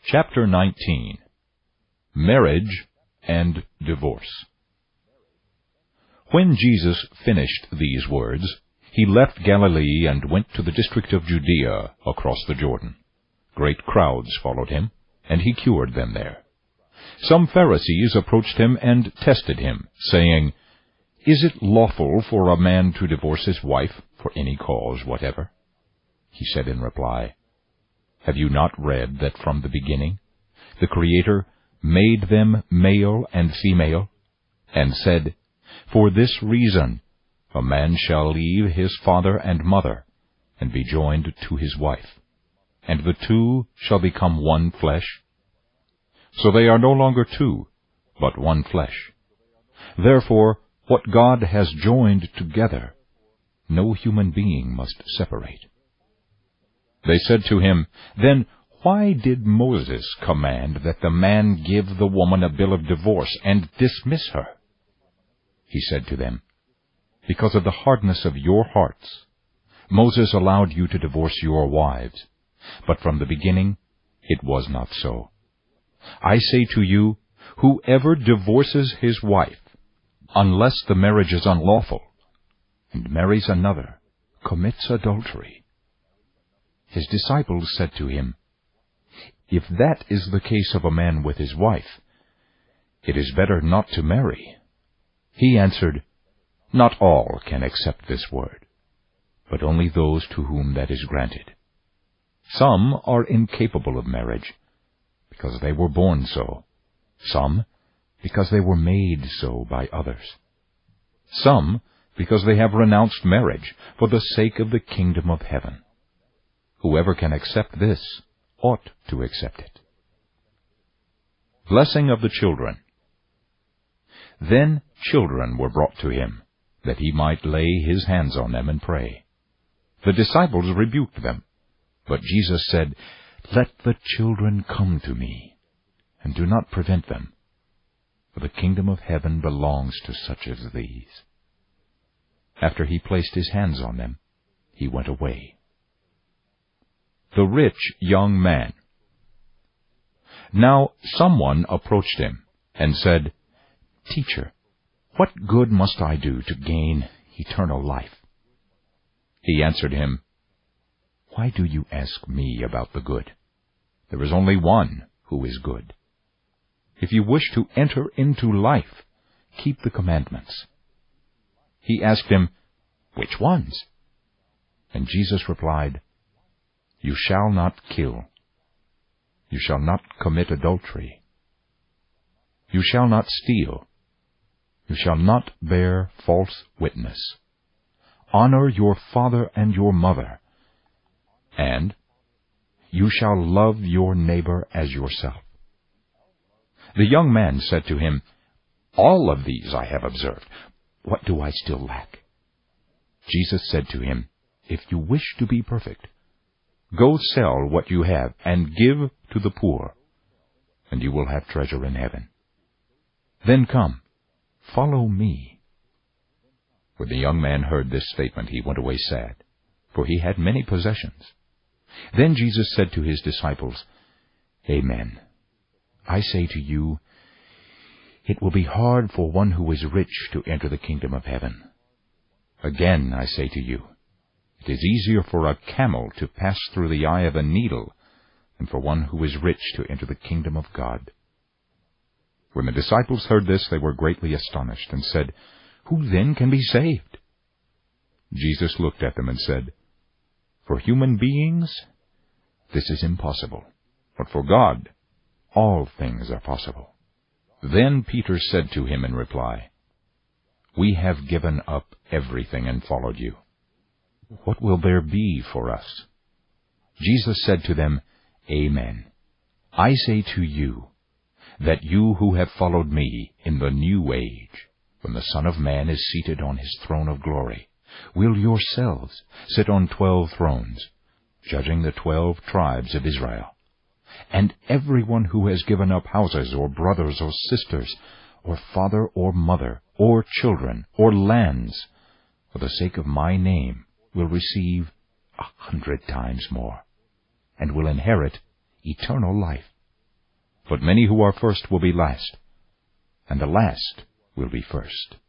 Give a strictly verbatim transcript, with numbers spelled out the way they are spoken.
Chapter nineteen. Marriage and Divorce. When Jesus finished these words, he left Galilee and went to the district of Judea across the Jordan. Great crowds followed him, and he cured them there. Some Pharisees approached him and tested him, saying, "Is it lawful for a man to divorce his wife for any cause whatever?" He said in reply, "Have you not read that from the beginning the Creator made them male and female, and said, 'For this reason a man shall leave his father and mother, and be joined to his wife, and the two shall become one flesh'? So they are no longer two, but one flesh. Therefore, what God has joined together, no human being must separate." They said to him, "Then why did Moses command that the man give the woman a bill of divorce and dismiss her?" He said to them, "Because of the hardness of your hearts, Moses allowed you to divorce your wives, but from the beginning it was not so. I say to you, whoever divorces his wife, unless the marriage is unlawful, and marries another, commits adultery." His disciples said to him, "If that is the case of a man with his wife, it is better not to marry." He answered, "Not all can accept this word, but only those to whom that is granted. Some are incapable of marriage, because they were born so. Some, because they were made so by others. Some, because they have renounced marriage for the sake of the kingdom of heaven. Whoever can accept this ought to accept it." Blessing of the children. Then children were brought to him, that he might lay his hands on them and pray. The disciples rebuked them, but Jesus said, "Let the children come to me, and do not prevent them, for the kingdom of heaven belongs to such as these." After he placed his hands on them, he went away. The rich young man. Now someone approached him and said, "Teacher, what good must I do to gain eternal life?" He answered him, "Why do you ask me about the good? There is only one who is good. If you wish to enter into life, keep the commandments." He asked him, "Which ones?" And Jesus replied, "You shall not kill. You shall not commit adultery. You shall not steal. You shall not bear false witness. Honor your father and your mother. And you shall love your neighbor as yourself." The young man said to him, "All of these I have observed. What do I still lack?" Jesus said to him, "If you wish to be perfect, go sell what you have and give to the poor, and you will have treasure in heaven. Then come, follow me." When the young man heard this statement, he went away sad, for he had many possessions. Then Jesus said to his disciples, "Amen. I say to you, it will be hard for one who is rich to enter the kingdom of heaven. Again, I say to you, it is easier for a camel to pass through the eye of a needle than for one who is rich to enter the kingdom of God." When the disciples heard this, they were greatly astonished, and said, "Who then can be saved?" Jesus looked at them and said, "For human beings, this is impossible, but for God, all things are possible." Then Peter said to him in reply, "We have given up everything and followed you. What will there be for us?" Jesus said to them, "Amen. I say to you, that you who have followed me in the new age, when the Son of Man is seated on his throne of glory, will yourselves sit on twelve thrones, judging the twelve tribes of Israel. And everyone who has given up houses or brothers or sisters, or father or mother, or children, or lands, for the sake of my name, will receive a hundred times more, and will inherit eternal life. But many who are first will be last, and the last will be first.